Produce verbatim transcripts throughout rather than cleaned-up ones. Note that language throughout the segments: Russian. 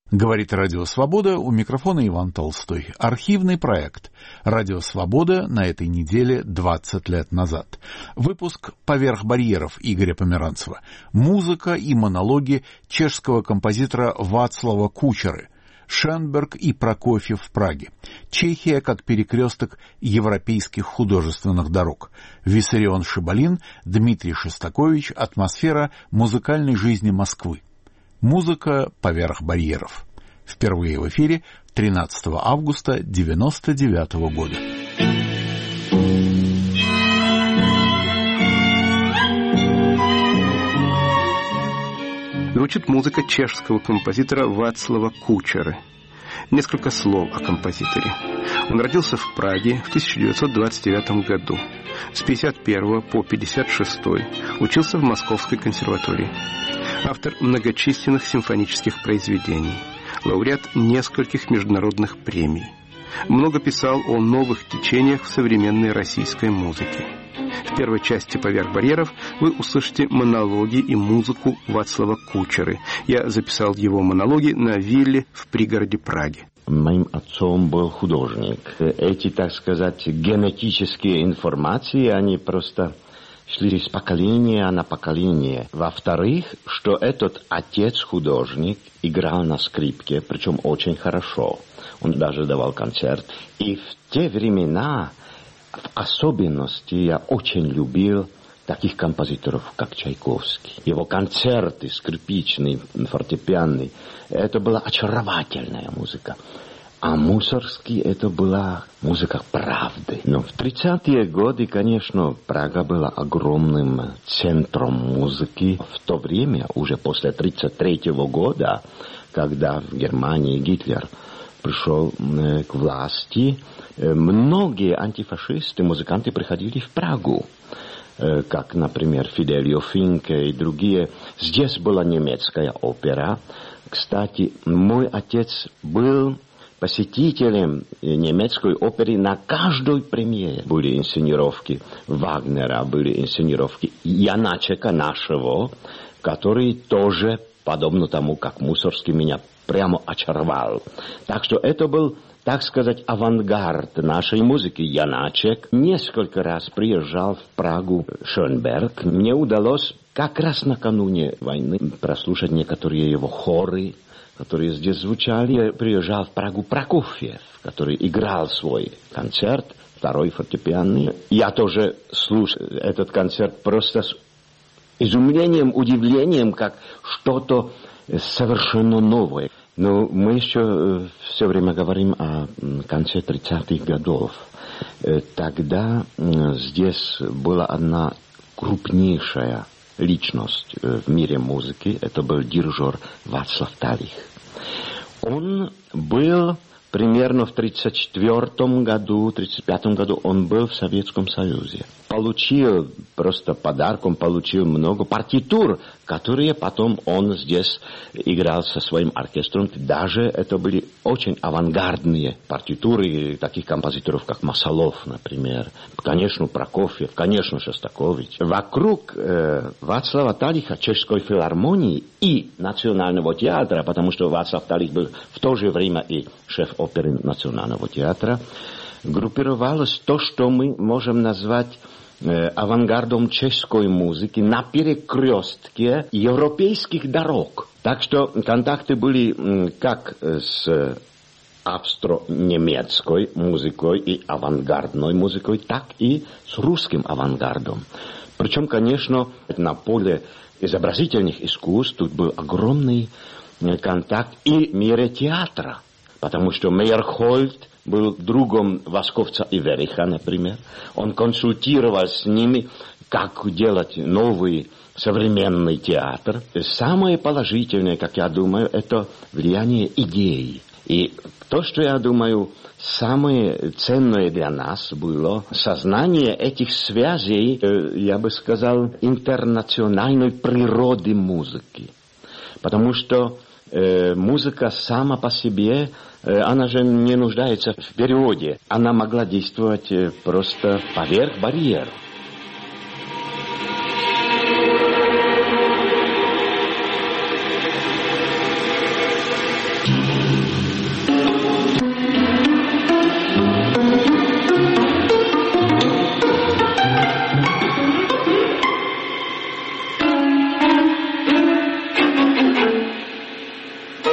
Говорит Радио Свобода, у микрофона Иван Толстой. Архивный проект Радио Свобода на этой неделе двадцать лет назад. Выпуск «Поверх барьеров» Игоря Померанцева. Музыка и монологи чешского композитора Václava Kučery. Шенберг и Прокофьев в Праге. Чехия как перекресток европейских художественных дорог. Виссарион Шибалин, Дмитрий Шостакович. Атмосфера музыкальной жизни Москвы. Музыка поверх барьеров. Впервые в эфире тринадцатого августа девяносто девятого года. Звучит музыка чешского композитора Václava Kučery. Несколько слов о композиторе. Он родился в Праге в тысяча девятьсот двадцать девятом году. С пятьдесят первого по пятьдесят шестой учился в Московской консерватории. Автор многочисленных симфонических произведений. Лауреат нескольких международных премий. Много писал о новых течениях в современной российской музыке. В первой части «Поверх барьеров» вы услышите монологи и музыку Václava Kučery. Я записал его монологи на вилле в пригороде Праги. Моим отцом был художник. Эти, так сказать, генетические информации, они просто шли из поколения на поколение. Во-вторых, что этот отец-художник играл на скрипке, причем очень хорошо. Он даже давал концерт. И в те времена, в особенности, я очень любил таких композиторов, как Чайковский. Его концерты, скрипичные, фортепианные, это была очаровательная музыка. А Мусоргский — это была музыка правды. Но в тридцатые годы, конечно, Прага была огромным центром музыки. В то время, уже после тридцать третьего года, когда в Германии Гитлер пришел к власти, многие антифашисты, музыканты приходили в Прагу, как, например, Fidelio Finke и другие. Здесь была немецкая опера. Кстати, мой отец был посетителем немецкой оперы на каждой премьере. Были инсценировки Вагнера, были инсценировки Яначека нашего, который тоже, подобно тому, как Мусоргский, меня прямо очаровал. Так что это был, так сказать, авангард нашей музыки. Яначек несколько раз приезжал в Прагу, Шенберг. Мне удалось как раз накануне войны прослушать некоторые его хоры, которые здесь звучали. Приезжал в Прагу Прокофьев, который играл свой концерт, второй фортепианный. Я тоже слушал этот концерт просто с изумлением, удивлением, как что-то совершенно новое. Но мы еще все время говорим о конце тридцатых годов. Тогда здесь была одна крупнейшая личность в мире музыки. Это был дирижер Václav Tallich. Он был примерно в тридцать четвёртом году, тридцать пятом году он был в Советском Союзе. Получил просто подарком, получил много партитур, которые потом он здесь играл со своим оркестром. Даже это были очень авангардные партитуры таких композиторов, как Масалов, например. Конечно, Прокофьев, конечно, Шостакович. Вокруг э, Václava Tallicha, Чешской филармонии и Национального театра, потому что Václav Tallich был в то же время и шеф оперы Национального театра, группировалось то, что мы можем назвать э, авангардом чешской музыки на перекрестке европейских дорог. Так что контакты были э, как с австро-немецкой музыкой и авангардной музыкой, так и с русским авангардом. Причем, конечно, на поле изобразительных искусств тут был огромный э, контакт и в мире театра. Потому что Мейерхольд был другом Восковца и Вериха, например. Он консультировал с ними, как делать новый современный театр. Самое положительное, как я думаю, это влияние идей. И то, что я думаю, самое ценное для нас было сознание этих связей, я бы сказал, интернациональной природы музыки. Потому что э, музыка сама по себе, э, она же не нуждается в переводе. Она могла действовать э, просто поверх барьеров.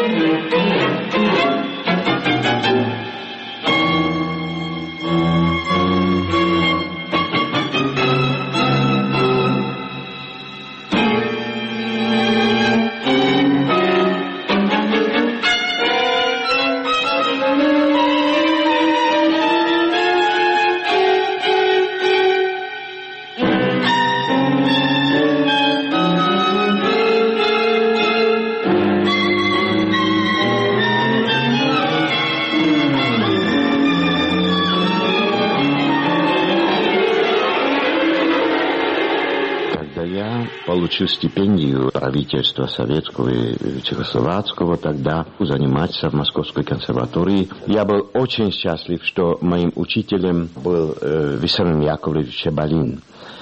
Получил стипендию правительства советского и чехословацкого тогда заниматься в Московской консерватории. Я был очень счастлив, что моим учителем был э, Виссарион Яковлевич Чебалин.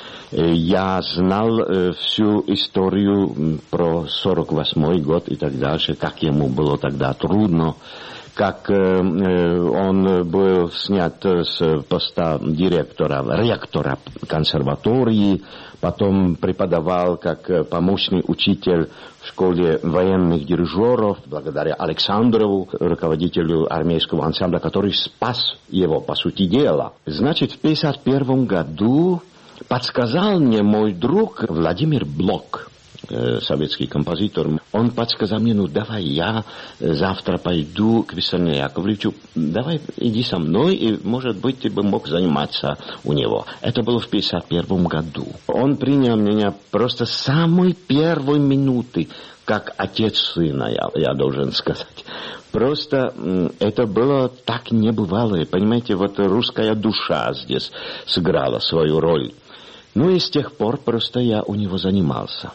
Я знал э, всю историю про сорок восьмой год и так дальше, как ему было тогда трудно, как э, он был снят с поста директора, ректора консерватории, потом преподавал как помощный учитель в школе военных дирижеров, благодаря Александрову, руководителю армейского ансамбля, который спас его, по сути дела. Значит, в пятьдесят первом году подсказал мне мой друг Владимир Блок, советский композитор. Он подсказал мне, ну давай я завтра пойду к Виссариону Яковлевичу, давай иди со мной, и, может быть, ты бы мог заниматься у него. Это было в пятьдесят первом году. Он принял меня просто с самой первой минуты, как отец сына, я, я должен сказать. Просто это было так небывалое. Понимаете, вот русская душа здесь сыграла свою роль. Ну и с тех пор просто я у него занимался.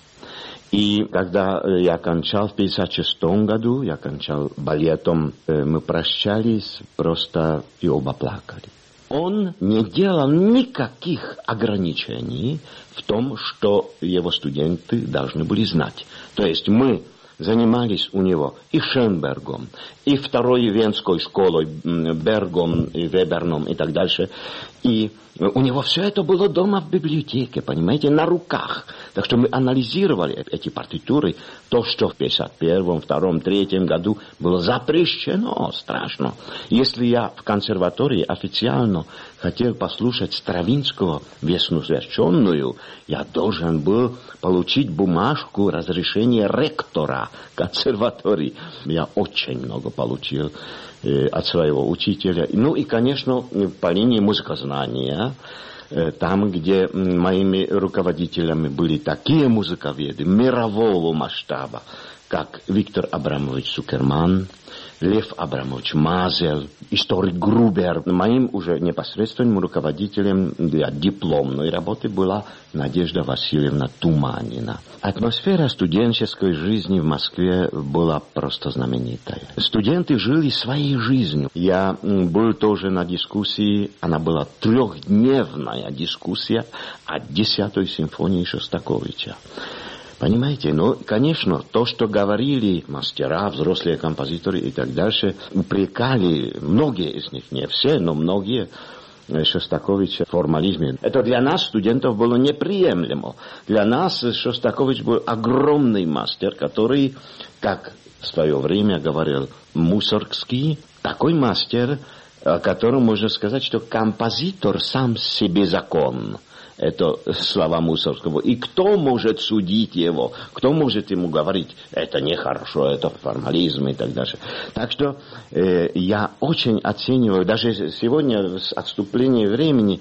И когда я кончал в пятьдесят шестом году, я кончал балетом, мы прощались просто и оба плакали. Он не делал никаких ограничений в том, что его студенты должны были знать. То есть мы занимались у него и Шенбергом, и второй венской школой, Бергом, и Веберном и так дальше. И у него все это было дома в библиотеке, понимаете, на руках. Так что мы анализировали эти партитуры. То, что в пятьдесят первом, втором, третьем году было запрещено, страшно. Если я в консерватории официально хотел послушать Стравинского «Весну священную», я должен был получить бумажку разрешения ректора консерватории. Я очень много получил э, от своего учителя. Ну и, конечно, по линии музыкознания, э, там, где моими руководителями были такие музыковеды мирового масштаба, как Виктор Абрамович Цукерман, Лев Абрамович Мазель, историк Грубер. Моим уже непосредственным руководителем для дипломной работы была Надежда Васильевна Туманина. Атмосфера студенческой жизни в Москве была просто знаменитая. Студенты жили своей жизнью. Я был тоже на дискуссии, она была трехдневная дискуссия о десятой симфонии Шостаковича. Понимаете, ну, конечно, то, что говорили мастера, взрослые композиторы и так дальше, упрекали, многие из них, не все, но многие, Шостаковича в формализме. Это для нас, студентов, было неприемлемо. Для нас Шостакович был огромный мастер, который, как в свое время говорил Мусоргский, такой мастер, о котором можно сказать, что композитор сам себе закон. Это слова Мусоргского. И кто может судить его? Кто может ему говорить, это нехорошо, это формализм и так дальше. Так что э, я очень оцениваю, даже сегодня с отступлением времени,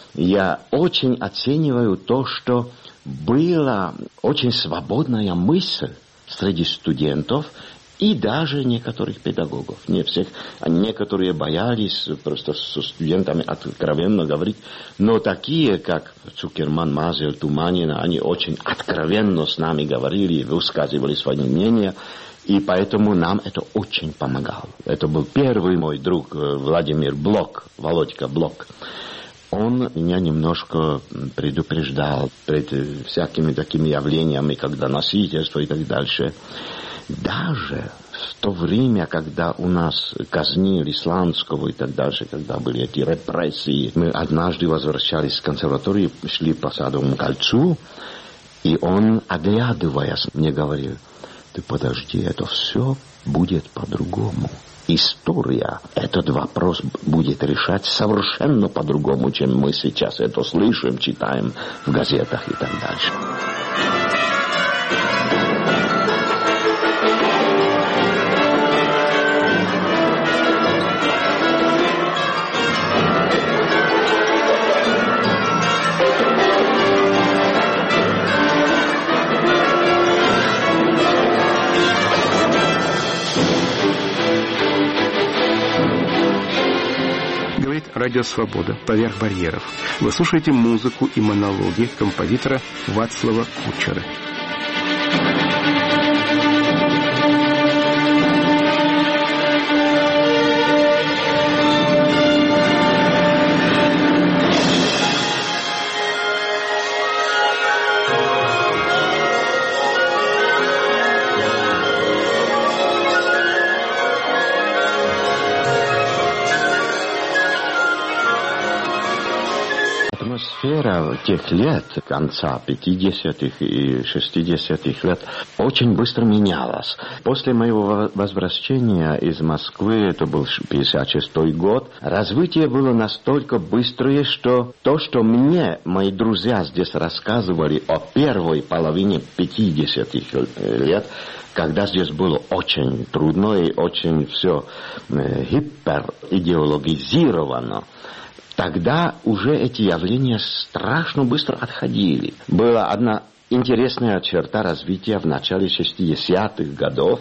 я очень оцениваю то, что была очень свободная мысль среди студентов и даже некоторых педагогов. Не всех, а некоторые боялись просто со студентами откровенно говорить, но такие, как Цукерман, Мазель, Туманина, они очень откровенно с нами говорили, высказывали свои мнения, и поэтому нам это очень помогало. Это был первый мой друг Владимир Блок, Володька Блок. Он меня немножко предупреждал пред всякими такими явлениями, как доносительство и так дальше. Даже в то время, когда у нас казнили Сланского и так дальше, когда были эти репрессии, мы однажды возвращались с консерватории, шли по Садовому кольцу, и он, оглядываясь, мне говорил, ты подожди, это все будет по-другому. История этот вопрос будет решать совершенно по-другому, чем мы сейчас это слышим, читаем в газетах и так дальше. Радио «Свобода. Поверх барьеров». Вы слушаете музыку и монологи композитора Вацлава Кучеры. Атмосфера тех лет, конца пятидесятых и шестидесятых лет, очень быстро менялась. После моего возвращения из Москвы, это был пятьдесят шестой год, развитие было настолько быстрое, что то, что мне мои друзья здесь рассказывали о первой половине пятидесятых лет, когда здесь было очень трудно и очень все э, гиперидеологизировано, тогда уже эти явления страшно быстро отходили. Была одна интересная черта развития в начале шестидесятых годов,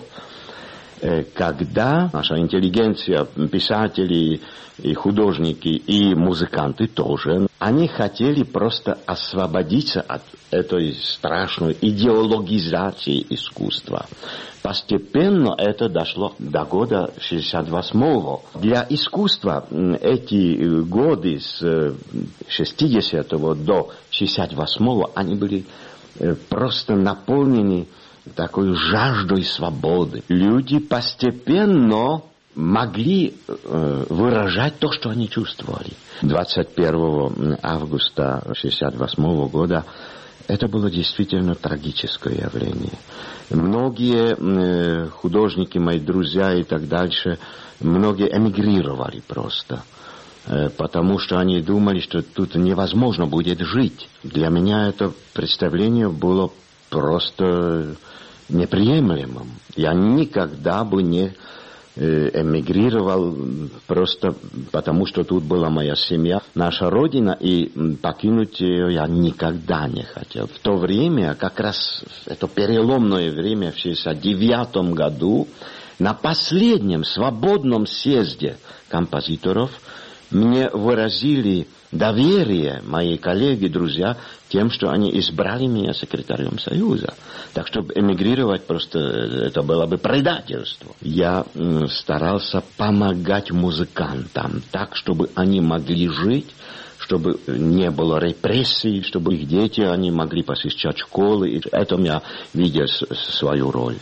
когда наша интеллигенция, писатели и художники, и музыканты тоже, они хотели просто освободиться от этой страшной идеологизации искусства. Постепенно это дошло до года шестьдесят восьмого. Для искусства эти годы с шестидесятого до шестьдесят восьмого они были просто наполнены такой жаждой свободы. Люди постепенно могли э, выражать то, что они чувствовали. двадцать первого августа шестьдесят восьмого года это было действительно трагическое явление. Многие э, художники, мои друзья и так дальше, многие эмигрировали просто, э, потому что они думали, что тут невозможно будет жить. Для меня это представление было просто неприемлемым. Я никогда бы не эмигрировал просто потому, что тут была моя семья, наша родина, и покинуть ее я никогда не хотел. В то время, как раз это переломное время, в шестьдесят девятом году, на последнем свободном съезде композиторов мне выразили доверие мои коллеги, друзья, тем, что они избрали меня секретарем Союза. Так что эмигрировать просто это было бы предательство. Я м, старался помогать музыкантам так, чтобы они могли жить, чтобы не было репрессий, чтобы их дети они могли посещать школы. И в этом я видел с, свою роль.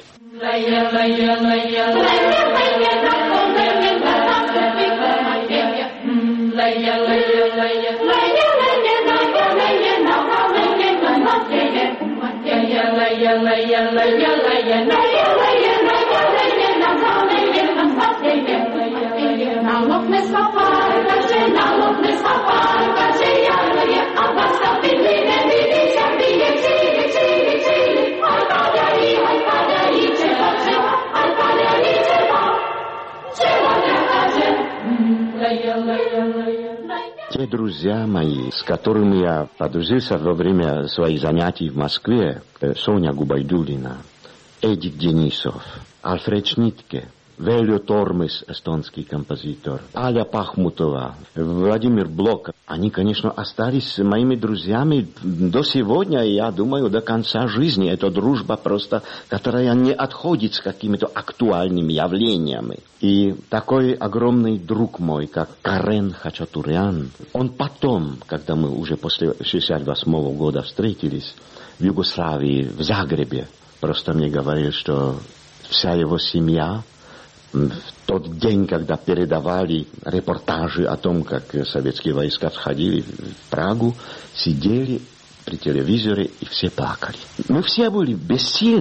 Те друзья мои, с которыми я подружился во время своих занятий в Москве, Соня Губайдулина, Эдик Денисов, Альфред Шнитке, Велио Тормис, эстонский композитор, Аля Пахмутова, Владимир Блок, они, конечно, остались моими друзьями до сегодня, и я думаю, до конца жизни. Это дружба просто, которая не отходит с какими-то актуальными явлениями. И такой огромный друг мой, как Карен Хачатурян, он потом, когда мы уже после шестьдесят восьмого года встретились в Югославии, в Загребе, просто мне говорил, что вся его семья в тот день, когда передавали репортажи о том, как советские войска входили в Прагу, сидели при телевизоре и все плакали. Мы все были бессильны.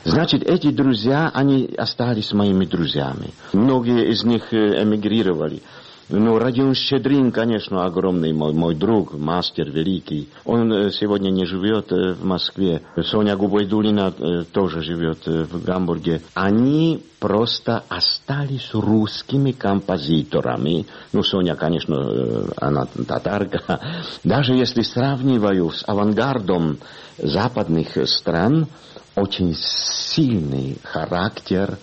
Значит, эти друзья, они остались моими друзьями. Многие из них эмигрировали. Ну, Родион Щедрин, конечно, огромный мой, мой друг, мастер великий. Он сегодня не живет в Москве. Соня Губайдулина тоже живет в Гамбурге. Они просто остались русскими композиторами. Ну, Соня, конечно, она татарка. Даже если сравниваю с авангардом западных стран, очень сильный характер,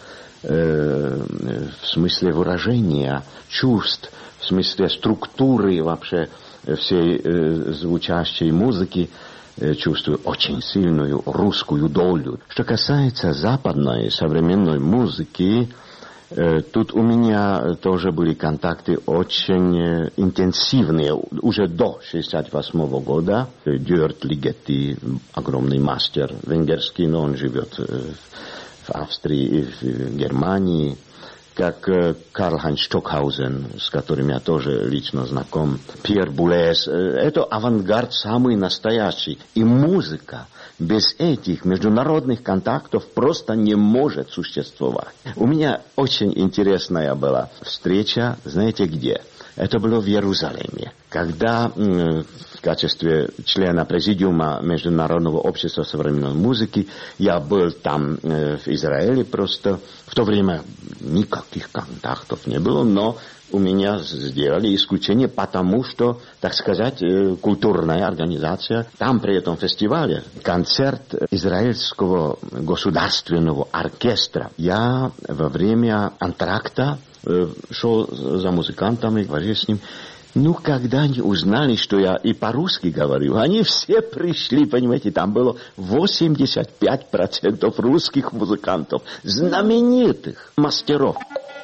в смысле выражения чувств, в смысле структуры вообще всей э, звучащей музыки, э, чувствую очень сильную русскую долю. Что касается западной современной музыки, э, тут у меня тоже были контакты очень э, интенсивные, уже до шестьдесят восьмого года. Дюрт Лигетти, огромный мастер венгерский, но он живет э, в Австрии и в Германии, как Карл-Хайнц Стокхаузен, с которым я тоже лично знаком, Пьер Булес. Это авангард самый настоящий. И музыка без этих международных контактов просто не может существовать. У меня очень интересная была встреча, знаете где? Это было в Иерусалиме, когда м, в качестве члена президиума Международного общества современной музыки я был там э, в Израиле просто. В то время никаких контактов не было, но у меня сделали исключение, потому что, так сказать, э, культурная организация. Там при этом фестивале концерт израильского государственного оркестра. Я во время антракта шел за музыкантами, говорил с ним. Ну, когда они узнали, что я и по-русски говорю, они все пришли, понимаете, там было восемьдесят пять процентов русских музыкантов, знаменитых мастеров.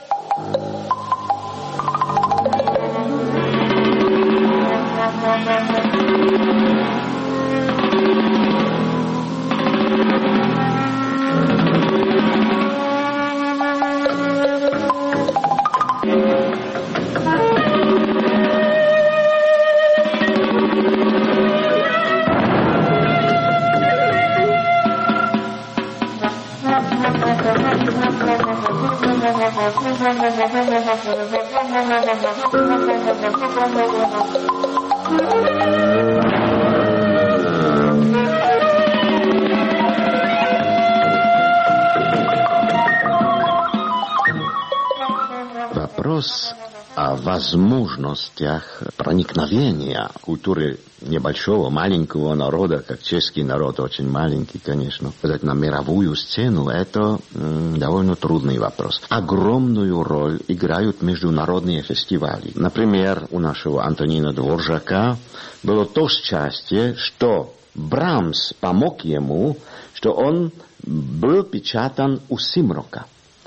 Вопрос о возможностях проникновения культуры небольшого, маленького народа, как чешский народ, очень маленький, конечно, на мировую сцену, это м, довольно трудный вопрос. Огромную роль играют международные фестивали. Например, у нашего Антонина Дворжака было то счастье, что Брамс помог ему, что он был печатан у Симрока.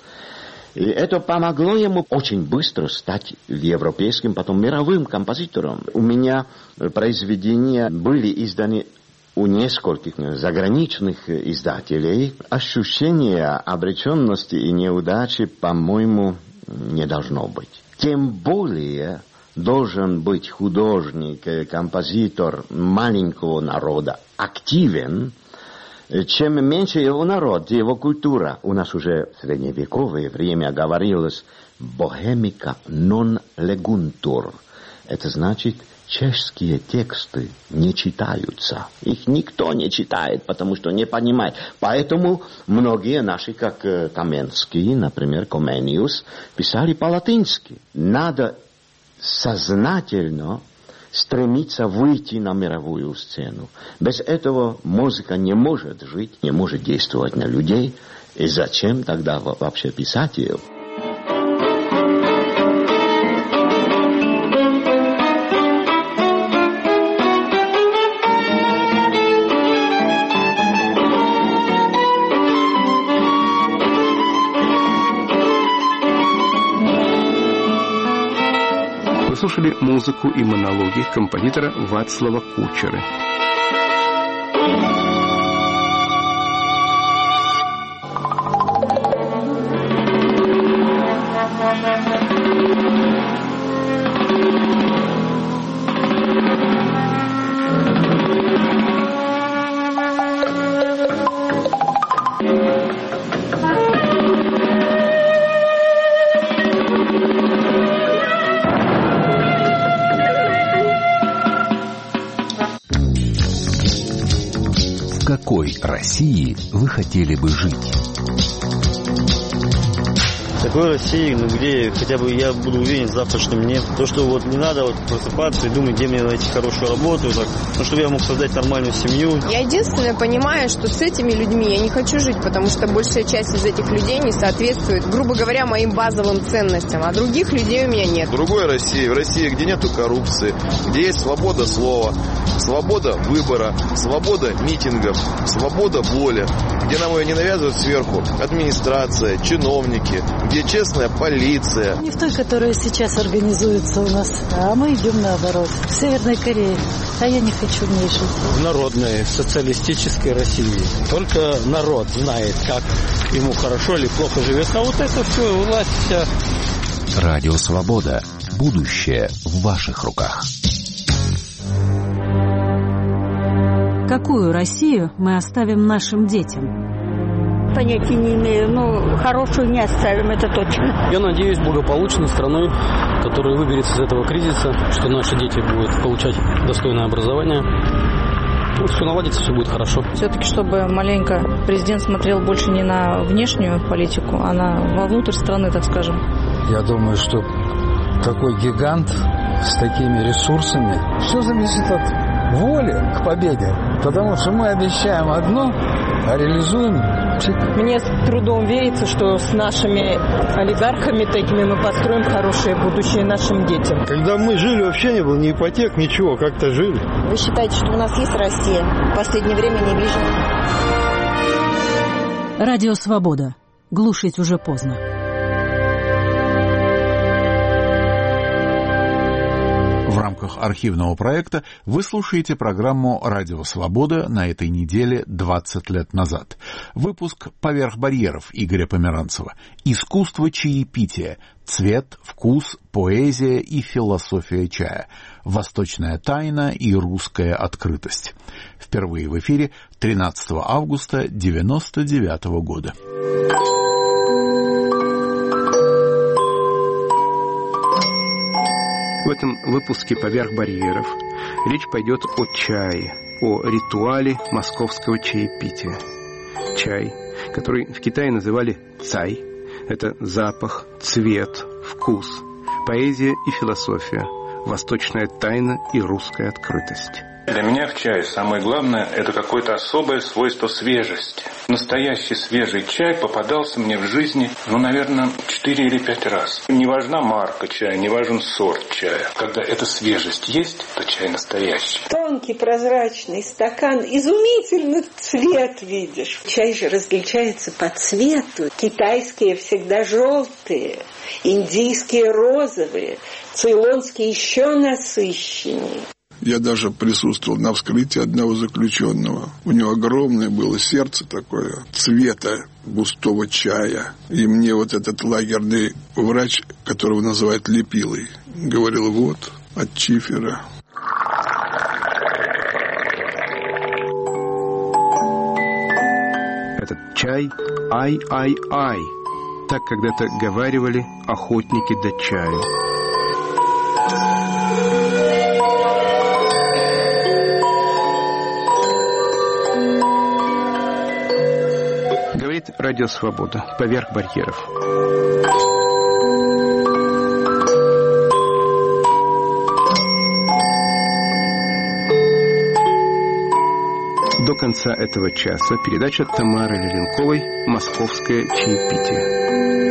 И это помогло ему очень быстро стать европейским, потом мировым композитором. У меня произведения были изданы у нескольких заграничных издателей. Ощущение обреченности и неудачи, по-моему, не должно быть. Тем более должен быть художник, композитор маленького народа активен. Чем меньше его народ, его культура. У нас уже в средневековое время говорилось «бохемика нон легунтур». Это значит, чешские тексты не читаются. Их никто не читает, потому что не понимает. Поэтому многие наши, как Каменский, например, Комениус, писали по-латински. Надо сознательно стремиться выйти на мировую сцену. Без этого музыка не может жить, не может действовать на людей. И зачем тогда вообще писать ее? Слушали музыку и монологи композитора Вацлава Кучеры. какой России вы хотели бы жить? Такой России, ну где хотя бы я буду уверен в завтрашнем дне. То, что вот не надо вот просыпаться и думать, где мне найти хорошую работу, так, ну, чтобы я мог создать нормальную семью. Я единственное понимаю, что с этими людьми я не хочу жить, потому что большая часть из этих людей не соответствует, грубо говоря, моим базовым ценностям, а других людей у меня нет. В другой России, в России, где нету коррупции, где есть свобода слова, свобода выбора, свобода митингов, свобода воли, где нам ее не навязывают сверху администрация, чиновники, где честная полиция. Не в той, которая сейчас организуется у нас, а мы идем наоборот. В Северной Корее. А я не хочу в ней жить. В народной социалистической России. Только народ знает, как ему хорошо или плохо живется. А вот это все, власть вся. Радио «Свобода». Будущее в ваших руках. Какую Россию мы оставим нашим детям? Понятия не имею, но хорошую не оставим, это точно. Я надеюсь, благополучной страной, которая выберется из этого кризиса, что наши дети будут получать достойное образование. Ну, все наладится, все будет хорошо. Все-таки, чтобы маленько президент смотрел больше не на внешнюю политику, а на вовнутрь страны, так скажем. Я думаю, что такой гигант с такими ресурсами, все зависит от воли к победе. Потому что мы обещаем одно, а реализуем. Мне с трудом верится, что с нашими олигархами такими мы построим хорошее будущее нашим детям. Когда мы жили, вообще не было ни ипотек, ничего, как-то жили. Вы считаете, что у нас есть Россия? В последнее время не вижу. Радио «Свобода». Глушить уже поздно. В рамках архивного проекта вы слушаете программу «Радио Свобода» на этой неделе двадцать лет назад. Выпуск «Поверх барьеров» Игоря Померанцева. Искусство чаепития. Цвет, вкус, поэзия и философия чая. Восточная тайна и русская открытость. Впервые в эфире тринадцатого августа девяносто девятого года. В этом выпуске «Поверх барьеров» речь пойдет о чае, о ритуале московского чаепития. Чай, который в Китае называли цай, это запах, цвет, вкус, поэзия и философия, восточная тайна и русская открытость. Для меня в чае самое главное – это какое-то особое свойство свежести. Настоящий свежий чай попадался мне в жизни, ну, наверное, четыре или пять раз. Не важна марка чая, не важен сорт чая. Когда эта свежесть есть, то чай настоящий. Тонкий прозрачный стакан, изумительный цвет видишь. Чай же различается по цвету. Китайские всегда желтые, индийские розовые, цейлонские еще насыщеннее. Я даже присутствовал на вскрытии одного заключенного. У него огромное было сердце такое, цвета густого чая. И мне вот этот лагерный врач, которого называют Лепилой, говорил: вот, от чифера. Этот чай ай-ай-ай. Так когда-то говаривали охотники до чаю. Радио «Свобода». Поверх барьеров. До конца этого часа передача Тамары Леленковой «Московское чаепитие».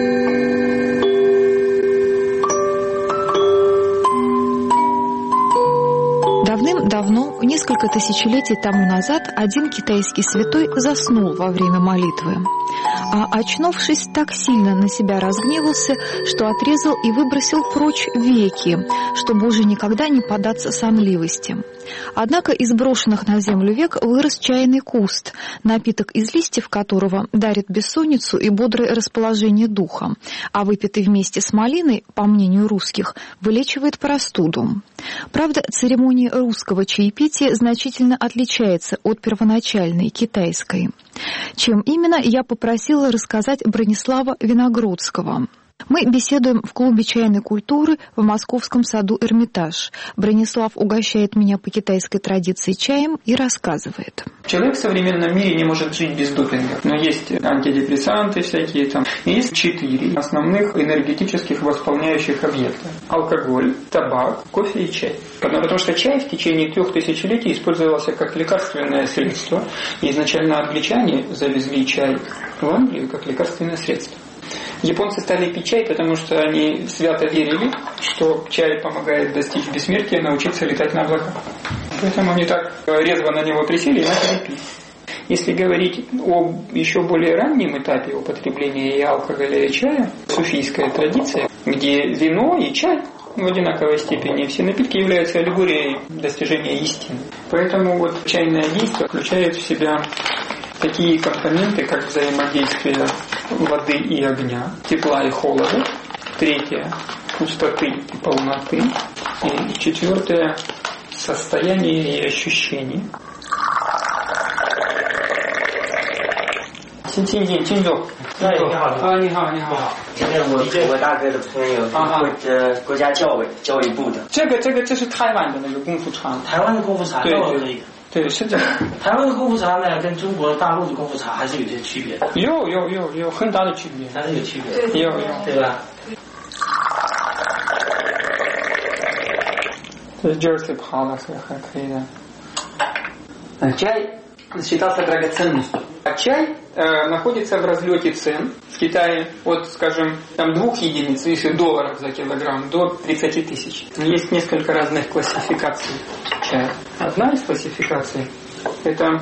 Давным-давно, несколько тысячелетий тому назад, один китайский святой заснул во время молитвы, а, очнувшись, так сильно на себя разгневался, что отрезал и выбросил прочь веки, чтобы уже никогда не поддаться сонливости. Однако из брошенных на землю век вырос чайный куст, напиток из листьев которого дарит бессонницу и бодрое расположение духа, а выпитый вместе с малиной, по мнению русских, вылечивает простуду. Правда, церемония русского чаепития значительно отличается от первоначальной китайской. Чем именно, я попросила рассказать Бронислава Виногродского. Мы беседуем в клубе чайной культуры в московском саду «Эрмитаж». Бронислав угощает меня по китайской традиции чаем и рассказывает. Человек в современном мире не может жить без допинга. Но есть антидепрессанты всякие там. И есть четыре основных энергетических восполняющих объекта. Алкоголь, табак, кофе и чай. Потому что чай в течение трех тысячелетий использовался как лекарственное средство. И изначально англичане завезли чай в Англию как лекарственное средство. Японцы стали пить чай, потому что они свято верили, что чай помогает достичь бессмертия, научиться летать на облаках. Поэтому они так резво на него присели и начали пить. Если говорить о еще более раннем этапе употребления и алкоголя, и чая, суфийская традиция, где вино и чай в одинаковой степени, все напитки являются аллегорией достижения истины. Поэтому вот чайное действие включает в себя такие компоненты, как взаимодействие воды и огня, тепла и холода, третье – пустоты и полноты, и четвертое – состояние и ощущение. 请请请请坐。 哎，你好， 啊，你好，你好。 今天我我大哥的朋友，国呃国家教委教育部的。 这个这个这是台湾的那个功夫茶。 台湾的功夫茶， 对对对。 对，是这样。 台湾的功夫茶呢，跟中国大陆的功夫茶还是有些区别的。 有有有有很大的区别， 还是有区别。 有有， 对吧？ 这劲儿是爬了，是还可以的。嗯，чай считался драгоценностью. А чай э, находится в разлете цен в Китае от, скажем, там двух единиц, если долларов за килограмм, до тридцати тысяч. Есть несколько разных классификаций чая. Одна из классификаций – это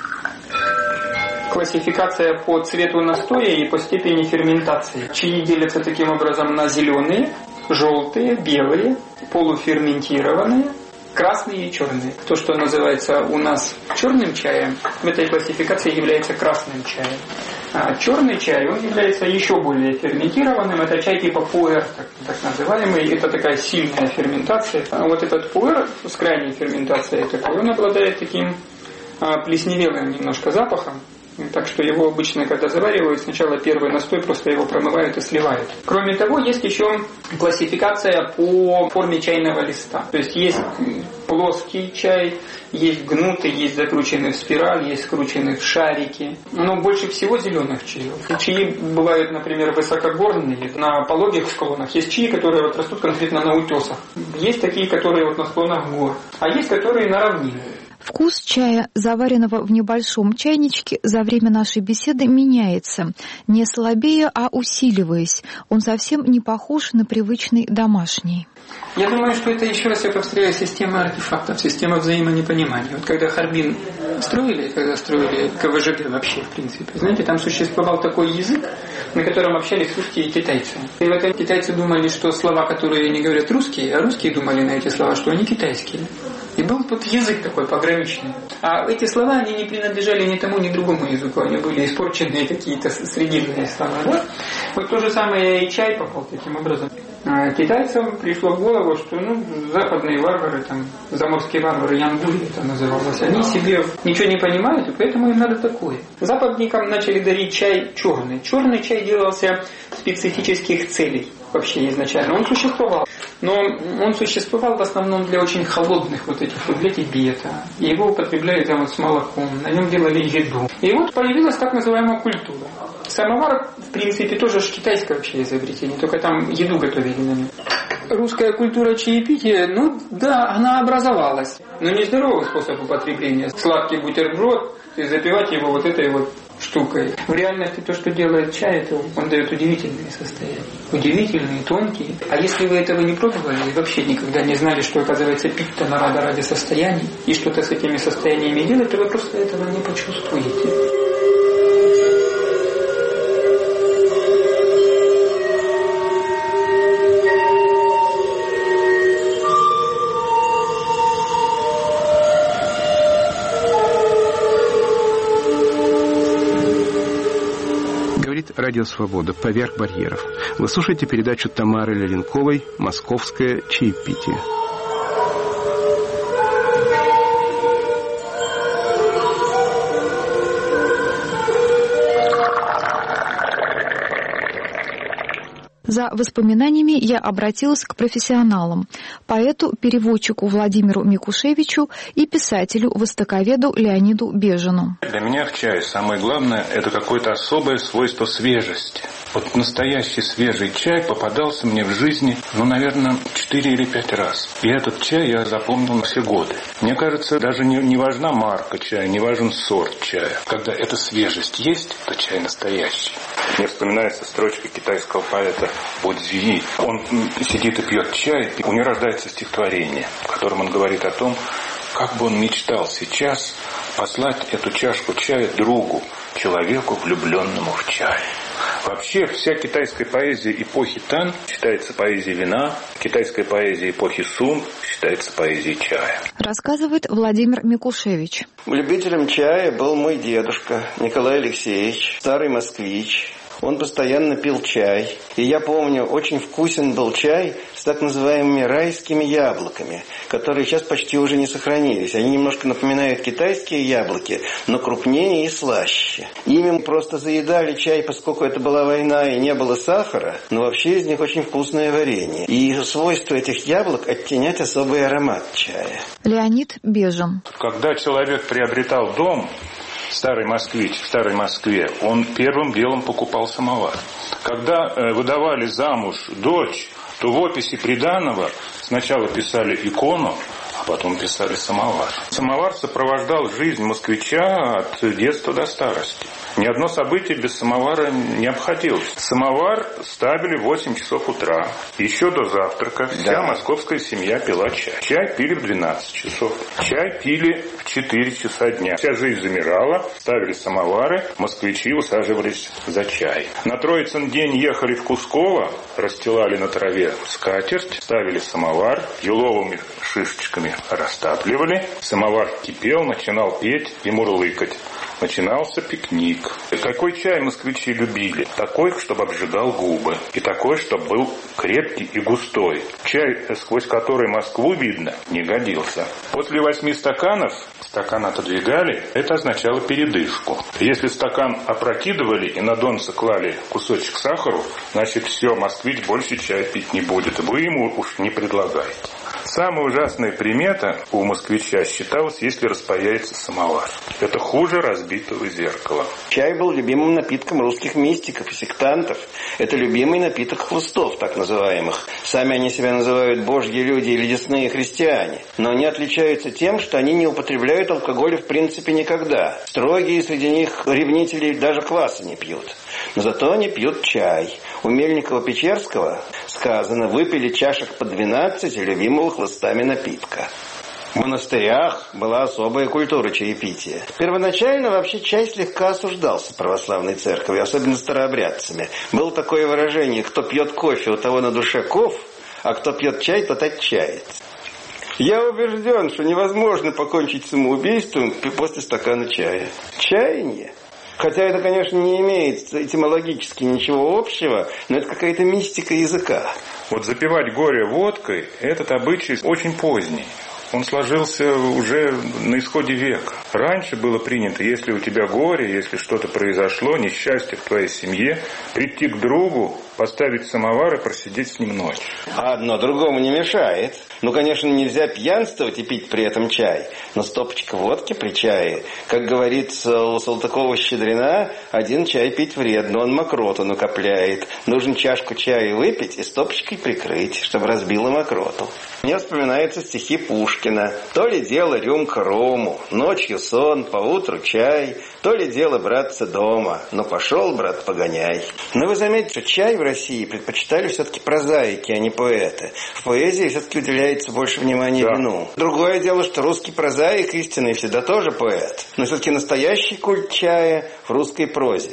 классификация по цвету настоя и по степени ферментации. Чаи делятся таким образом на зеленые, желтые, белые, полуферментированные, красные и черные. То, что называется у нас черным чаем, в этой классификации является красным чаем. А черный чай, он является еще более ферментированным. Это чай типа пуэр, так, так называемый. Это такая сильная ферментация. А вот этот пуэр с крайней ферментацией такой, он обладает таким а, плесневелым немножко запахом. Так что его обычно, когда заваривают, сначала первый настой просто его промывают и сливают. Кроме того, есть еще классификация по форме чайного листа. То есть есть плоский чай, есть гнутый, есть закрученный в спираль, есть скрученный в шарики. Но больше всего зеленых чаев. Чаи бывают, например, высокогорные, на пологих склонах. Есть чаи, которые вот растут конкретно на утесах. Есть такие, которые вот на склонах гор. А есть, которые на равнине. Вкус чая, заваренного в небольшом чайничке, за время нашей беседы меняется, не слабея, а усиливаясь. Он совсем не похож на привычный домашний. Я думаю, что это еще раз я повторяю система артефактов, система взаимонепонимания. Вот когда Харбин строили, когда строили КВЖД вообще, в принципе, знаете, там существовал такой язык, на котором общались русские и китайцы. И в этом китайцы думали, что слова, которые они говорят русские, а русские думали на эти слова, что они китайские. И был тут язык такой пограничный. А эти слова, они не принадлежали ни тому, ни другому языку. Они были испорченные какие-то срединные слова. Да? Вот то же самое и чай попал таким образом. А китайцам пришло в голову, что ну, западные варвары, там, заморские варвары, янгули это называлось, они себе ничего не понимают, и поэтому им надо такое. Западникам начали дарить чай черный. Черный чай делался специфических целей. Вообще изначально. Он существовал. Но он существовал в основном для очень холодных вот этих вот для Тибета. И его употребляли там вот с молоком. На нем делали еду. И вот появилась так называемая культура. Самовар, в принципе, тоже же китайское вообще изобретение. Только там еду готовили на нем. Русская культура чаепития, ну да, она образовалась. Но не здоровый способ употребления. Сладкий бутерброд и запивать его вот этой вот штукой. В реальности то, что делает чай, это он дает удивительные состояния. Удивительные, тонкие. А если вы этого не пробовали и вообще никогда не знали, что оказывается пить-то надо ради состояний и что-то с этими состояниями делать, то вы просто этого не почувствуете. Радио «Свобода. Поверх барьеров». Вы слушаете передачу Тамары Леленковой «Московское чаепитие». За воспоминаниями я обратилась к профессионалам, поэту, переводчику Владимиру Микушевичу и писателю-востоковеду Леониду Бежину. Для меня в чае самое главное – это какое-то особое свойство свежести. Вот настоящий свежий чай попадался мне в жизни, ну, наверное, четыре или пять раз. И этот чай я запомнил все годы. Мне кажется, даже не, не важна марка чая, не важен сорт чая. Когда эта свежесть есть, то чай настоящий. Мне вспоминается строчка китайского поэта Бодзюи. Он сидит и пьет чай, и у него рождается стихотворение, в котором он говорит о том, как бы он мечтал сейчас послать эту чашку чая другу, человеку, влюбленному в чай. Вообще, вся китайская поэзия эпохи Тан считается поэзией вина, китайская поэзия эпохи Сун считается поэзией чая. Рассказывает Владимир Микушевич. Любителем чая был мой дедушка Николай Алексеевич, старый москвич. Он постоянно пил чай. И я помню, очень вкусен был чай с так называемыми райскими яблоками, которые сейчас почти уже не сохранились. Они немножко напоминают китайские яблоки, но крупнее и слаще. Ими просто заедали чай, поскольку это была война и не было сахара, но вообще из них очень вкусное варенье. И свойство этих яблок оттенять особый аромат чая. Леонид Бежин. Когда человек приобретал дом, старый москвич в старой Москве, он первым делом покупал самовар. Когда э, выдавали замуж дочь, то в описи приданого сначала писали икону, а потом писали самовар. Самовар сопровождал жизнь москвича от детства до старости. Ни одно событие без самовара не обходилось. Самовар ставили в восемь часов утра. Еще до завтрака вся да. московская семья пила чай. Чай пили в двенадцать часов. Чай пили в четыре часа дня. Вся жизнь замирала, ставили самовары, москвичи усаживались за чай. На Троицын день ехали в Кусково, расстилали на траве скатерть, ставили самовар, еловыми шишечками растапливали. Самовар кипел, начинал петь и мурлыкать. Начинался пикник. И какой чай москвичи любили? Такой, чтобы обжигал губы. И такой, чтобы был крепкий и густой. Чай, сквозь который Москву видно, не годился. После восьми стаканов стакан отодвигали, это означало передышку. Если стакан опрокидывали и на донце клали кусочек сахара, значит все, москвич больше чая пить не будет. Вы ему уж не предлагаете. Самая ужасная примета у москвича считалась, если распаяется самовар. Это хуже разбитого зеркала. Чай был любимым напитком русских мистиков и сектантов. Это любимый напиток хлыстов, так называемых. Сами они себя называют божьи люди или лесные христиане. Но они отличаются тем, что они не употребляют алкоголь в принципе никогда. Строгие среди них ревнители даже кваса не пьют. Но зато они пьют чай. У Мельникова-Печерского сказано, выпили чашек по двенадцать любимого хлыстами напитка. В монастырях была особая культура чаепития. Первоначально вообще чай слегка осуждался православной церковью, особенно старообрядцами. Было такое выражение: кто пьет кофе, у того на душе ков, а кто пьет чай, тот отчается. Я убежден, что невозможно покончить самоубийством после стакана чая. Чаяние. Хотя это, конечно, не имеет этимологически ничего общего, но это какая-то мистика языка. Вот запивать горе водкой – этот обычай очень поздний. Он сложился уже на исходе века. Раньше было принято, если у тебя горе, если что-то произошло, несчастье в твоей семье, прийти к другу, поставить самовар и просидеть с ним ночь. Одно другому не мешает. Ну, конечно, нельзя пьянствовать и пить при этом чай, но стопочка водки при чае, как говорится у Салтыкова-Щедрина, один чай пить вредно, он мокроту накопляет. Нужно чашку чая выпить и стопочкой прикрыть, чтобы разбило мокроту. Мне вспоминаются стихи Пушкина. То ли дело рюмка рому, ночью сон, поутру чай, то ли дело братца дома, но пошел, брат, погоняй. Но вы заметите, что чай в России предпочитали все-таки прозаики, а не поэты. В поэзии все-таки уделяется больше внимания да. вину. Другое дело, что русский прозаик истинный всегда тоже поэт. Но все-таки настоящий культ чая в русской прозе.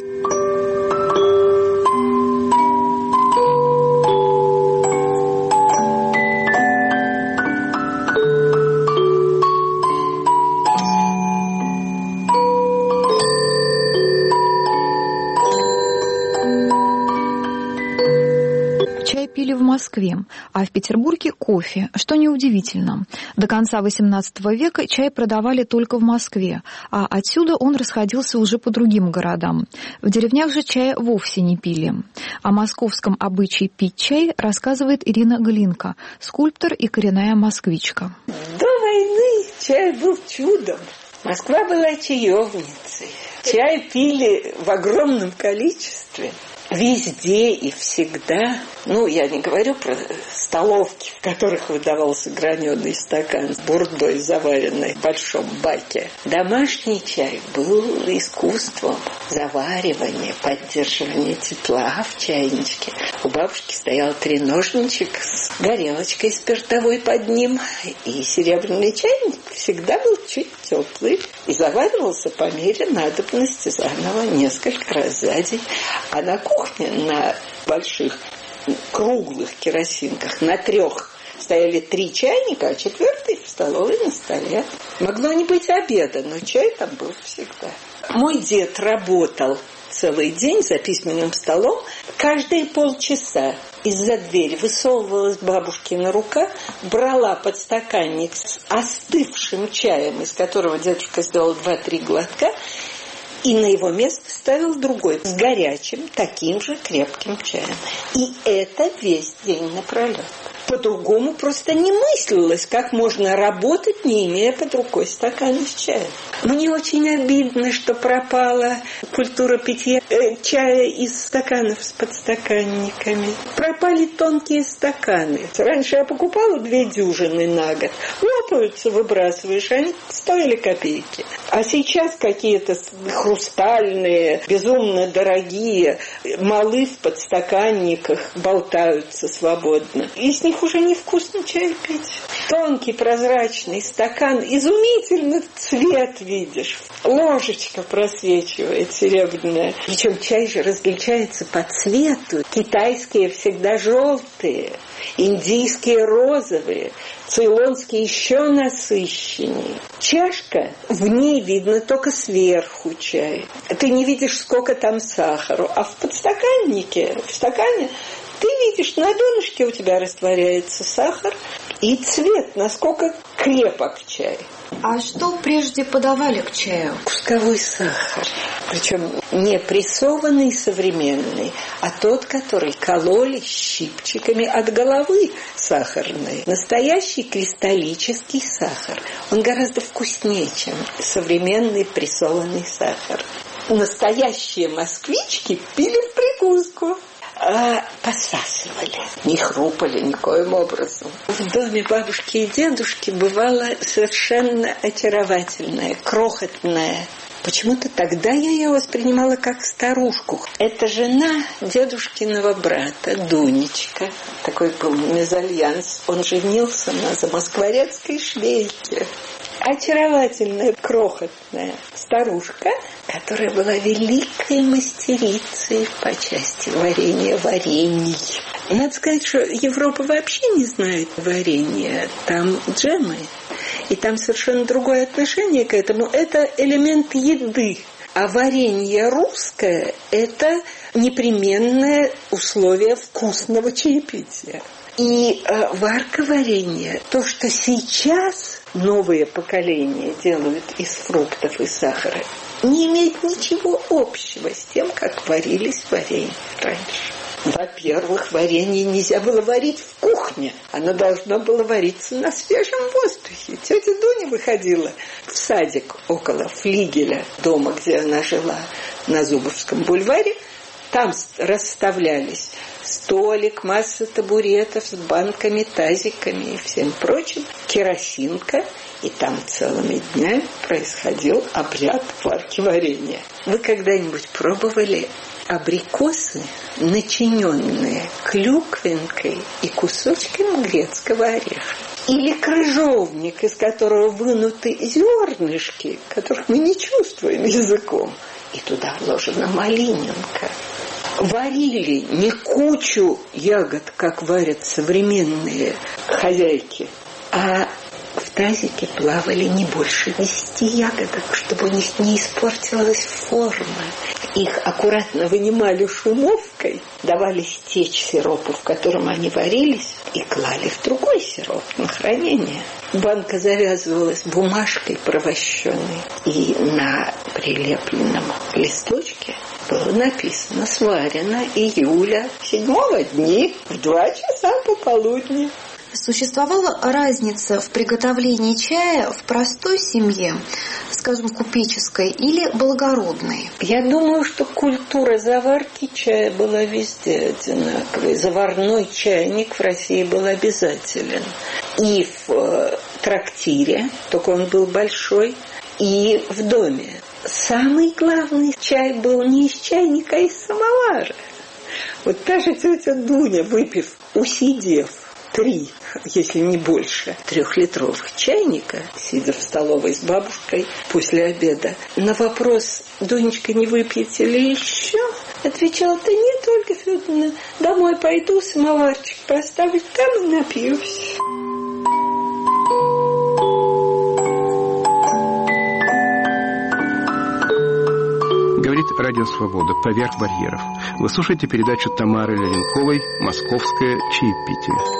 Чай пили в Москве Москве, а в Петербурге – кофе, что неудивительно. До конца восемнадцатого века чай продавали только в Москве, а отсюда он расходился уже по другим городам. В деревнях же чая вовсе не пили. О московском обычае пить чай рассказывает Ирина Глинка, скульптор и коренная москвичка. До войны чай был чудом. Москва была чаевницей. Чай пили в огромном количестве. Везде и всегда. Ну, я не говорю про столовки, в которых выдавался граненый стакан с бурдой, заваренной в большом баке. Домашний чай был искусством заваривания, поддерживания тепла в чайничке. У бабушки стоял треножничек с горелочкой спиртовой под ним. И серебряный чайник всегда был чуть теплый. И заваривался по мере надобности заново несколько раз за день. А на кухне на больших круглых керосинках на трех стояли три чайника, а четвертый в столовой на столе. Могло не быть обеда, но чай там был всегда. Мой дед работал целый день за письменным столом. Каждые полчаса из-за двери высовывалась бабушкина рука, брала подстаканник с остывшим чаем, из которого дедушка сделал два-три глотка, и на его место ставил другой с горячим, таким же крепким чаем. И это весь день напролет. По-другому просто не мыслилось, как можно работать, не имея под рукой стакана с чаем. Мне очень обидно, что пропала культура питья э, чая из стаканов с подстаканниками. Пропали тонкие стаканы. Раньше я покупала две дюжины на год. Лопаются, выбрасываешь, они стоили копейки. А сейчас какие-то хрустальные, безумно дорогие, малы в подстаканниках болтаются свободно. И с них уже невкусно чай пить. Тонкий прозрачный стакан, изумительно цвет видишь. Ложечка просвечивает серебряная. Причем чай же различается по цвету. Китайские всегда желтые, индийские розовые, цейлонские еще насыщеннее. Чашка, в ней видно только сверху чай. Ты не видишь, сколько там сахара. А в подстаканнике, в стакане, ты видишь, на донышке у тебя растворяется сахар и цвет, насколько крепок чай. А что прежде подавали к чаю? Кусковой сахар. Причем не прессованный современный, а тот, который кололи щипчиками от головы сахарной. Настоящий кристаллический сахар. Он гораздо вкуснее, чем современный прессованный сахар. Настоящие москвички пили в прикуску. А посасывали, не хрупали никоим образом. В доме бабушки и дедушки бывало совершенно очаровательное, крохотное. Почему-то тогда я ее воспринимала как старушку. Это жена дедушкиного брата, Дунечка. Такой был мезальянс. Он женился на замоскворецкой швейке. Очаровательная, крохотная старушка, которая была великой мастерицей по части варенья варений. Надо сказать, что Европа вообще не знает варенья. Там джемы. И там совершенно другое отношение к этому. Это элемент еды. А варенье русское – это непременное условие вкусного чаепития. И э, варка варенья, то, что сейчас новые поколения делают из фруктов и сахара, не имеет ничего общего с тем, как варились варенья раньше. Во-первых, варенье нельзя было варить в кухне. Оно должно было вариться на свежем воздухе. Тетя Дуня выходила в садик около флигеля дома, где она жила, на Зубовском бульваре. Там расставлялись столик, масса табуретов с банками, тазиками и всем прочим. Керосинка. И там целыми днями происходил обряд варки варенья. Вы когда-нибудь пробовали абрикосы, начиненные клюквенкой и кусочками грецкого ореха? Или крыжовник, из которого вынуты зернышки, которых мы не чувствуем языком, и туда вложена малининка. Варили не кучу ягод, как варят современные хозяйки, а в тазике плавали не больше десяти ягодок, чтобы у них не испортилась форма. их аккуратно вынимали шумовкой, давали стечь сиропу, в котором они варились, и клали в другой сироп на хранение. Банка завязывалась бумажкой провощенной, и на прилепленном листочке было написано: сварено июля седьмого дни в два часа пополудни. Существовала разница в приготовлении чая в простой семье, скажем, купеческой или благородной? Я думаю, что культура заварки чая была везде одинаковой. Заварной чайник в России был обязателен. И в трактире, только он был большой, и в доме. Самый главный чай был не из чайника, а из самовара. Вот та же тетя Дуня, выпив, усидев три, если не больше, трехлитровых чайника, сидя в столовой с бабушкой после обеда, на вопрос: «Дунечка, не выпьете ли еще?» отвечала: «Да нет, Ольга Федоровна, домой пойду, самоварчик поставить, там и напьюсь». Говорит Радио Свобода, «Поверх барьеров». Вы слушаете передачу Тамары Леренковой «Московское чаепитие».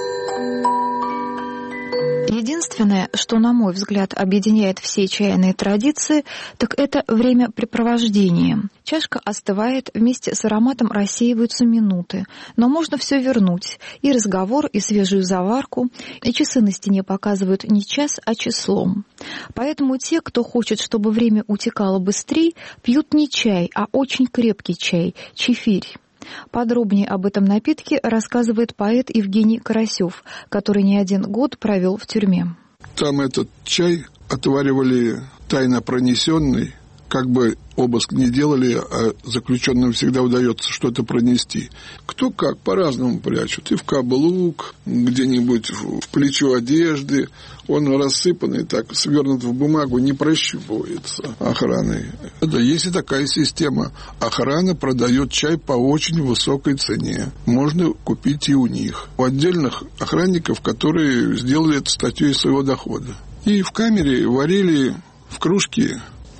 Единственное, что, на мой взгляд, объединяет все чайные традиции, так это времяпрепровождение. Чашка остывает, вместе с ароматом рассеиваются минуты, но можно все вернуть: и разговор, и свежую заварку, и часы на стене показывают не час, а числом. Поэтому те, кто хочет, чтобы время утекало быстрее, пьют не чай, а очень крепкий чай – чефирь. Подробнее об этом напитке рассказывает поэт Евгений Карасев, который не один год провел в тюрьме. Там этот чай отваривали тайно пронесенный. Как бы обыск не делали, а заключенным всегда удается что-то пронести. Кто как, по-разному прячут. И в каблук, где-нибудь в плечо одежды. Он рассыпанный, так свернут в бумагу, не прощупывается охраной. Да, есть и такая система. Охрана продает чай по очень высокой цене. Можно купить и у них. У отдельных охранников, которые сделали эту статью своего дохода. И в камере варили в кружке,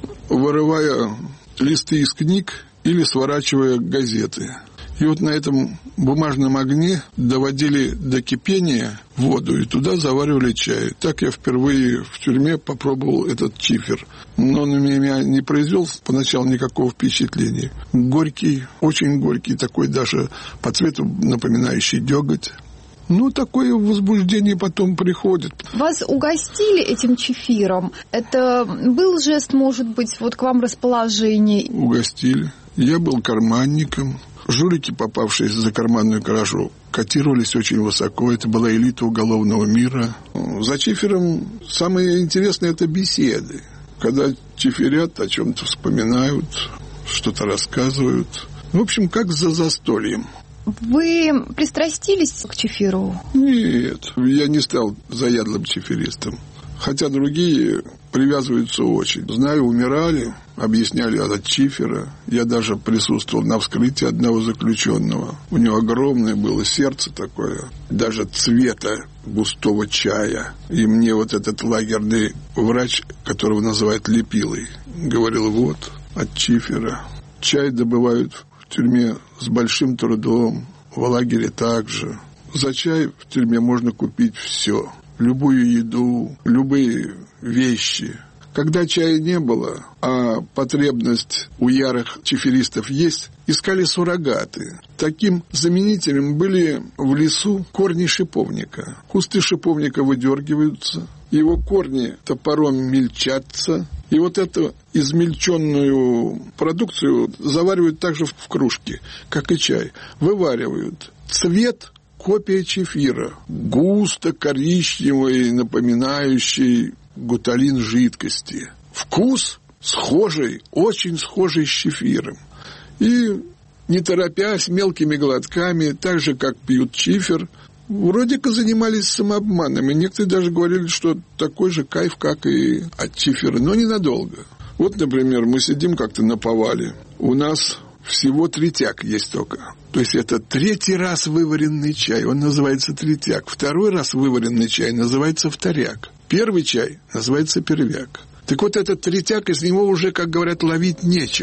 вырывая листы из книг или сворачивая газеты. И вот на этом бумажном огне доводили до кипения воду, и туда заваривали чай. Так я впервые в тюрьме попробовал этот чифер. Но он у меня не произвел поначалу никакого впечатления. Горький, очень горький, такой даже по цвету напоминающий деготь. Ну, такое возбуждение потом приходит. Вас угостили этим чефиром? Это был жест, может быть, вот к вам расположение? Угостили. Я был карманником. Жулики, попавшие за карманную кражу, котировались очень высоко. Это была элита уголовного мира. За чифером самое интересное – это беседы. Когда чиферят, о чем-то вспоминают, что-то рассказывают. В общем, как за застольем. Вы пристрастились к чефиру? Нет, я не стал заядлым чефиристом. Хотя другие привязываются очень. Знаю, умирали, объясняли от чифера. Я даже присутствовал на вскрытии одного заключенного. У него огромное было сердце такое, даже цвета густого чая. И мне вот этот лагерный врач, которого называют Лепилой, говорил: вот, от чифера. Чай добывают в тюрьме с большим трудом, в лагере также. За чай в тюрьме можно купить все. Любую еду, любые вещи. Когда чая не было, а потребность у ярых чиферистов есть, искали суррогаты. Таким заменителем были в лесу корни шиповника. Кусты шиповника выдергиваются, его корни топором мельчатся, и вот эту измельченную продукцию заваривают также в кружке, как и чай. Вываривают. Цвет – копия чефира, густо коричневый, напоминающий гуталин жидкости. Вкус схожий, очень схожий с чефиром. И, не торопясь, мелкими глотками, так же, как пьют чифер, вроде как занимались самообманом. И некоторые даже говорили, что такой же кайф, как и от чифера, но ненадолго. Вот, например, мы сидим как-то на повале. У нас всего третяк есть только. То есть это третий раз вываренный чай, он называется третяк. Второй раз вываренный чай называется вторяк. Первый чай называется первяк. Так вот этот третяк, из него уже, как говорят, ловить нечего.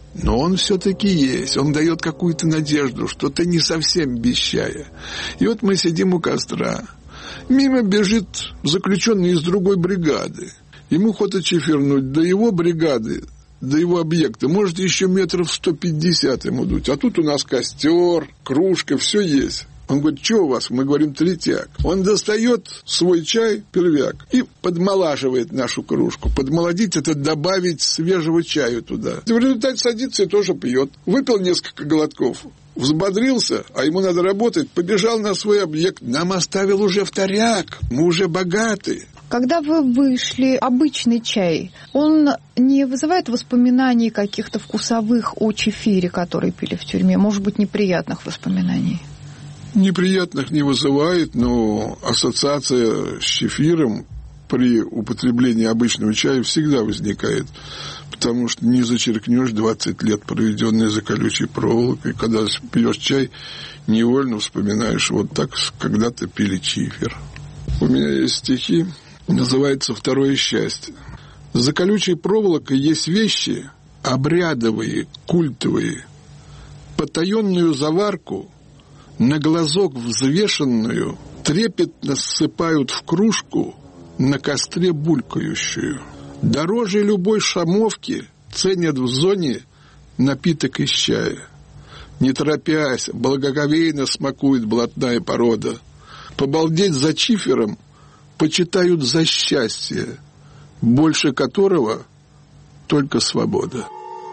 Но он все-таки есть. Он дает какую-то надежду, что-то не совсем без чая. И вот мы сидим у костра. Мимо бежит заключенный из другой бригады. Ему хочется чифернуть до его бригады, до его объекта. Может, еще метров сто пятьдесят ему дуть. А тут у нас костер, кружка, все есть. Он говорит, что у вас? Мы говорим, третьяк. Он достает свой чай, первяк, и подмолаживает нашу кружку. Подмолодить — это добавить свежего чаю туда. В результате садится и тоже пьет. Выпил несколько глотков, взбодрился, а ему надо работать, побежал на свой объект. Нам оставил уже вторяк, мы уже богаты. Когда вы вышли, обычный чай, он не вызывает воспоминаний каких-то вкусовых о чефире, который пили в тюрьме? Может быть, неприятных воспоминаний? Неприятных не вызывает, но ассоциация с чефиром при употреблении обычного чая всегда возникает, потому что не зачеркнешь двадцать лет, проведенные за колючей проволокой. Когда пьешь чай, невольно вспоминаешь, вот так когда-то пили чифир. У меня есть стихи, называется «Второе счастье». За колючей проволокой есть вещи обрядовые, культовые, потаенную заварку на глазок взвешенную трепетно ссыпают в кружку на костре булькающую. Дороже любой шамовки ценят в зоне напиток из чая. Не торопясь, благоговейно смакует блатная порода. Побалдеть за чифером почитают за счастье, больше которого только свобода.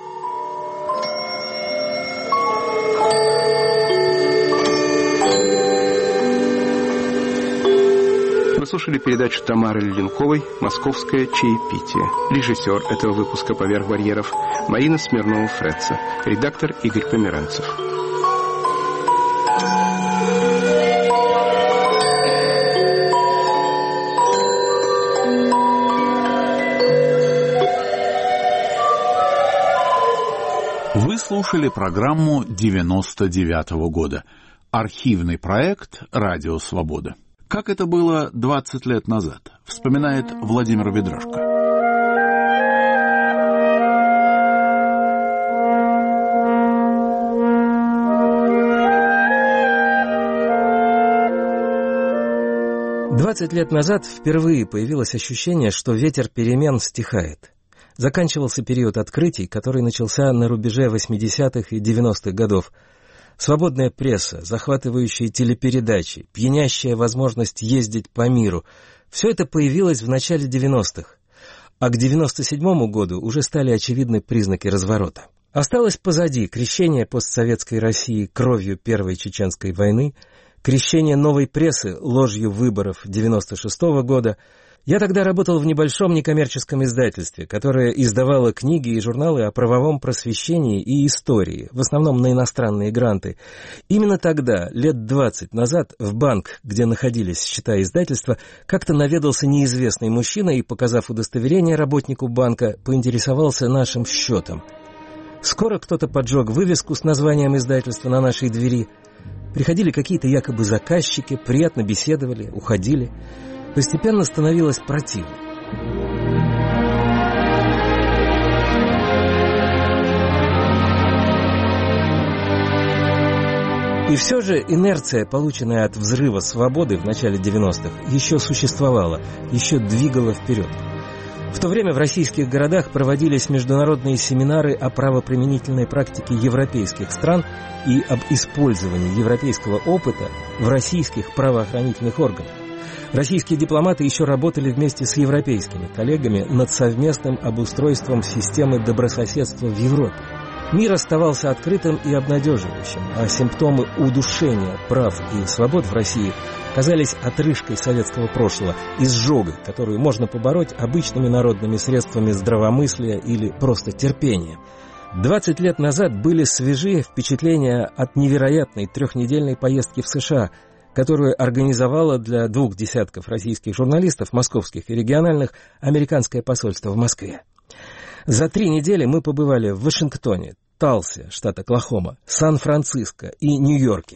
Вы слушали передачу Тамары Леленковой «Московское чаепитие». Режиссер этого выпуска «Поверх барьеров» Марина Смирнова-Фреца. Редактор Игорь Померанцев. Вы слушали программу девяносто девятого года. Архивный проект «Радио Свобода». Как это было двадцать лет назад, вспоминает Владимир Ведрашко. Двадцать лет назад впервые появилось ощущение, что ветер перемен стихает. Заканчивался период открытий, который начался на рубеже восьмидесятых и девяностых годов. Свободная пресса, захватывающие телепередачи, пьянящая возможность ездить по миру – все это появилось в начале девяностых. А к девяносто седьмому году уже стали очевидны признаки разворота. Осталось позади крещение постсоветской России кровью Первой Чеченской войны, крещение новой прессы ложью выборов девяносто шестого года. Я тогда работал в небольшом некоммерческом издательстве, которое издавало книги и журналы о правовом просвещении и истории, в основном на иностранные гранты. Именно тогда, лет двадцать назад, в банк, где находились счета издательства, как-то наведался неизвестный мужчина и, показав удостоверение работнику банка, поинтересовался нашим счетом. Скоро кто-то поджег вывеску с названием издательства на нашей двери. Приходили какие-то якобы заказчики, приятно беседовали, уходили. Постепенно становилось противно. И все же инерция, полученная от взрыва свободы в начале девяностых, еще существовала, еще двигала вперед. В то время в российских городах проводились международные семинары о правоприменительной практике европейских стран и об использовании европейского опыта в российских правоохранительных органах. Российские дипломаты еще работали вместе с европейскими коллегами над совместным обустройством системы добрососедства в Европе. Мир оставался открытым и обнадеживающим, а симптомы удушения прав и свобод в России казались отрыжкой советского прошлого, изжогой, которую можно побороть обычными народными средствами здравомыслия или просто терпения. двадцать лет назад были свежие впечатления от невероятной трехнедельной поездки в США, которую организовало для двух десятков российских журналистов, московских и региональных, американское посольство в Москве. За три недели мы побывали в Вашингтоне, Талсе, штат Оклахома, Сан-Франциско и Нью-Йорке.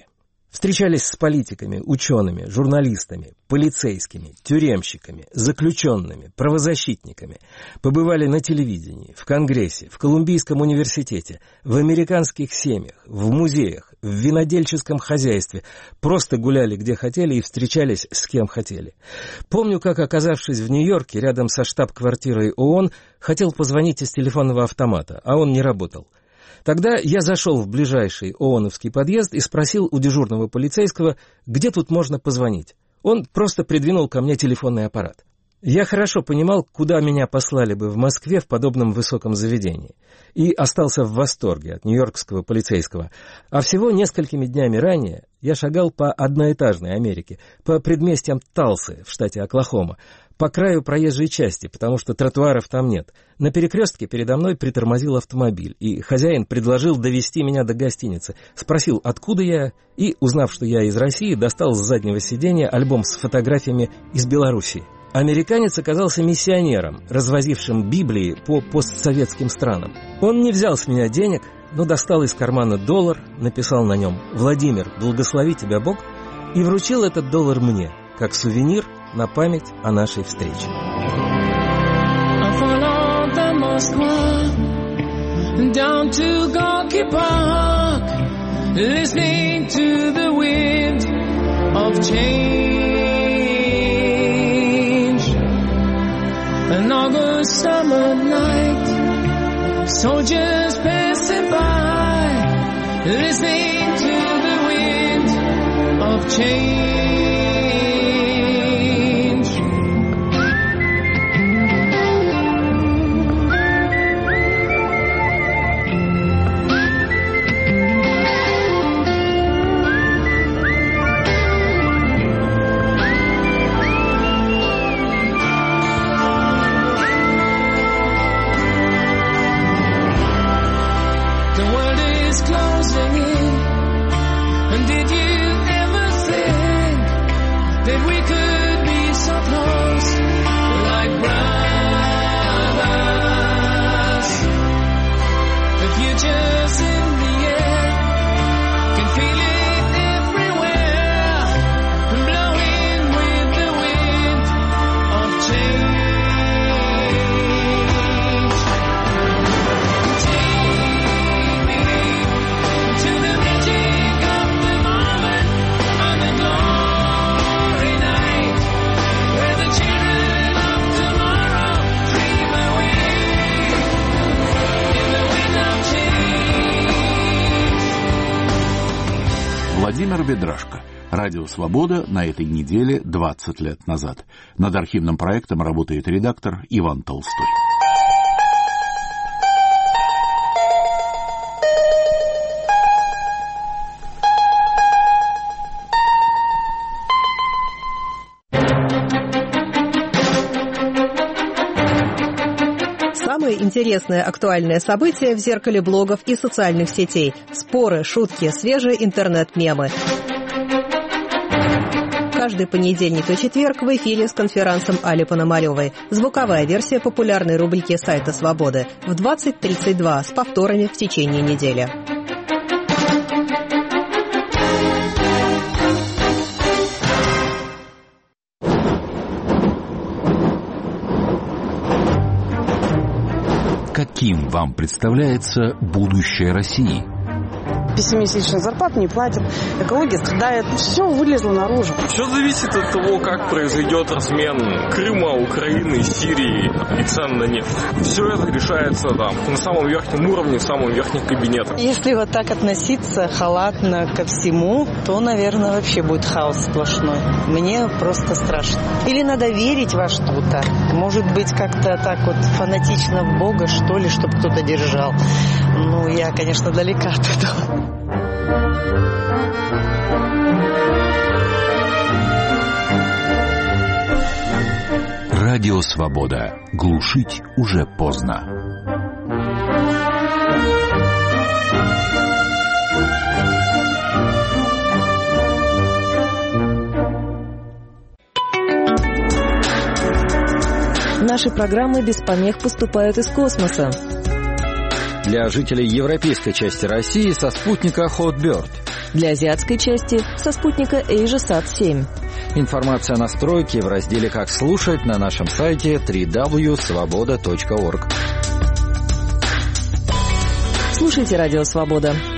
Встречались с политиками, учеными, журналистами, полицейскими, тюремщиками, заключенными, правозащитниками. Побывали на телевидении, в Конгрессе, в Колумбийском университете, в американских семьях, в музеях, в винодельческом хозяйстве. Просто гуляли где хотели и встречались с кем хотели. Помню, как, оказавшись в Нью-Йорке, рядом со штаб-квартирой ООН, хотел позвонить из телефонного автомата, а он не работал. Тогда я зашел в ближайший ООНовский подъезд и спросил у дежурного полицейского, где тут можно позвонить. Он просто придвинул ко мне телефонный аппарат. Я хорошо понимал, куда меня послали бы в Москве в подобном высоком заведении, и остался в восторге от нью-йоркского полицейского. А всего несколькими днями ранее я шагал по одноэтажной Америке, по предместьям Талсы в штате Оклахома, по краю проезжей части, потому что тротуаров там нет. На перекрестке передо мной притормозил автомобиль, и хозяин предложил довезти меня до гостиницы. Спросил, откуда я, и, узнав, что я из России, достал с заднего сиденья альбом с фотографиями из Белоруссии. Американец оказался миссионером, развозившим Библии по постсоветским странам. Он не взял с меня денег, но достал из кармана доллар, написал на нем «Владимир, благослови тебя Бог», и вручил этот доллар мне, как сувенир на память о нашей встрече. Down to Gorky Park, listening to the wind of change. An August summer night, soldiers passing by, listening to the wind of change. Владимир Ведрашко. Радио «Свобода» на этой неделе двадцать лет назад. Над архивным проектом работает редактор Иван Толстой. Самые интересные актуальные события в зеркале блогов и социальных сетей. Споры, шутки, свежие интернет-мемы. Каждый понедельник и четверг в эфире с конферансом Али Пономаревой. Звуковая версия популярной рубрики сайта «Свободы» в двадцать тридцать два с повторами в течение недели. Каким вам представляется будущее России? Пятимесячную зарплату не платят, экология страдает, все вылезло наружу. Все зависит от того, как произойдет размен Крыма, Украины, Сирии и цен на нефть. Все это решается там, на самом верхнем уровне, в самом верхнем кабинете. Если вот так относиться халатно ко всему, то, наверное, вообще будет хаос сплошной. Мне просто страшно. Или надо верить во что-то. Может быть, как-то так вот фанатично в Бога, что ли, чтобы кто-то держал. Ну, я, конечно, далека от этого. Радио «Свобода». Глушить уже поздно. Наши программы без помех поступают из космоса. Для жителей европейской части России со спутника Hotbird. Для азиатской части со спутника AsiaSat семь. Информация о настройке в разделе «Как слушать» на нашем сайте дабл-ю дабл ю дабл ю точка свобода точка орг. Слушайте «Радио Свобода».